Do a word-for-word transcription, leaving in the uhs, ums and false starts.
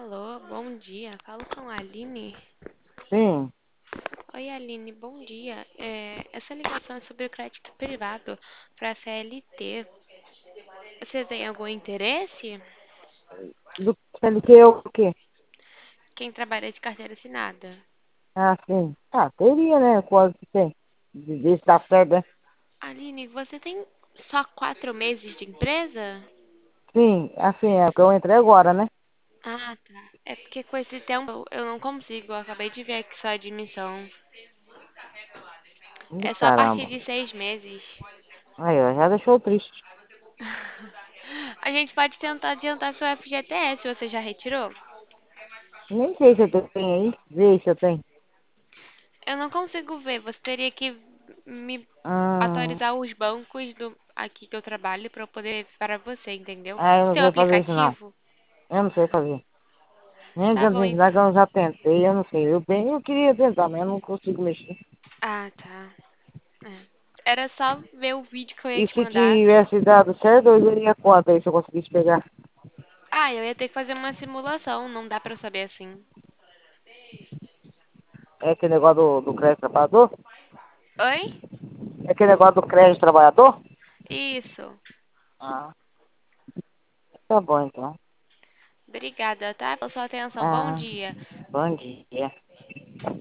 Alô, bom dia. Falo com a Aline. Sim, Oi, Aline, bom dia. É, essa ligação é sobre o crédito privado para C L T. Você tem algum interesse? do C L T é o quê? Quem trabalha de carteira assinada? Ah, sim. Ah, teria, né? Quase que tem. De ver se dá certo, né? Aline, você tem só quatro meses de empresa? Sim, assim, é o que eu entrei agora, né? Ah, tá. É porque com esse tempo eu eu não consigo. Eu acabei de ver aqui sua admissão. Ih, É só a partir caramba. de seis meses. Aí, ó, já deixou triste. A gente pode tentar adiantar seu F G T S. Você já retirou? Nem sei se eu tenho aí. Vê se eu tenho. Eu não consigo ver. Você teria que me Hum, atualizar os bancos do aqui que eu trabalho para eu poder para você, entendeu? ah, eu Você não tem o sei fazer isso, não. aplicativo? Eu não sei fazer. Nem Tá adianta bom, ensinar que então. eu já tentei, eu não sei. Eu, bem, eu queria tentar, mas eu não consigo mexer. Ah, tá. É. Era só ver o vídeo que eu ia E te se mandar. tivesse dado certo, eu iria quanto aí se eu conseguisse pegar? Ah, eu ia ter que fazer uma simulação. Não dá pra eu saber assim. É aquele negócio do, do crédito trabalhador? Oi? É aquele negócio do crédito trabalhador? Isso. Ah, tá bom então. Obrigada, tá? Pela sua atenção. Bom Ah, dia. bom dia.